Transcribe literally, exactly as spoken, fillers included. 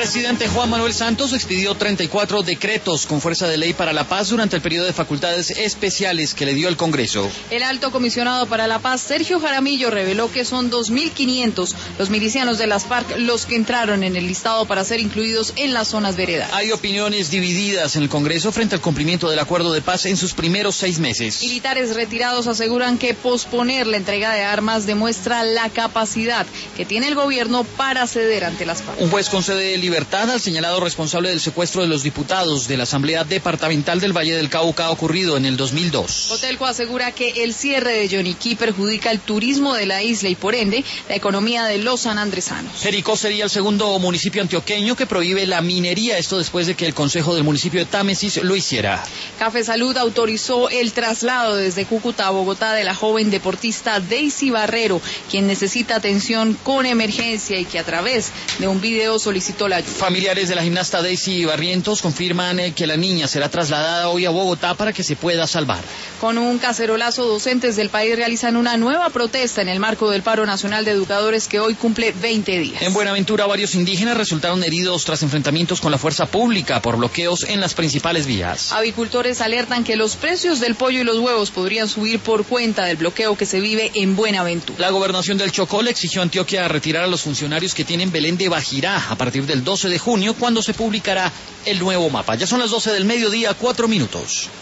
presidente Juan Manuel Santos expidió treinta y cuatro decretos con fuerza de ley para la paz durante el periodo de facultades especiales que le dio el Congreso. El alto comisionado para la paz, Sergio Jaramillo, reveló que son dos mil quinientos los milicianos de las FARC los que entraron en el listado para ser incluidos en las zonas veredas. Hay opiniones divididas en el Congreso frente al cumplimiento del acuerdo de paz en sus primeros seis meses. Militares retirados aseguran que posponer la entrega de armas demuestra la capacidad que tiene el gobierno para ceder ante las FARC. Un juez concede libertad al señalado responsable del secuestro de los diputados de la Asamblea Departamental del Valle del Cauca ocurrido en el dos mil dos. Cotelco asegura que el cierre de Yoniquí perjudica el turismo de la isla y por ende la economía de los sanandresanos. Jericó sería el segundo municipio antioqueño que prohíbe la minería, esto después de que el Consejo del municipio de Támesis lo hiciera. Café Salud autorizó el traslado desde Cúcuta a Bogotá de la joven deportista Daisy Barrero, quien necesita atención con emergencia y que a través de un video solicitó la ayuda. Familiares de la gimnasta Daisy Barrientos confirman eh, que la niña será trasladada hoy a Bogotá para que se pueda salvar. Con un cacerolazo, docentes del país realizan una nueva protesta en el marco del paro nacional de educadores que hoy cumple veinte días. En Buenaventura, varios indígenas resultaron heridos tras enfrentamientos con la fuerza pública por bloqueos en las principales vías. Avicultores alertan que los precios del pollo y los huevos podrían subir por cuenta del bloqueo que se vive en Buenaventura. La gobernación del Chocó le exigió a Antioquia retirar a los funcionarios que tienen Belén de Bajirá a partir del doce de junio, cuando se publicará el nuevo mapa. Ya son las doce del mediodía, cuatro minutos.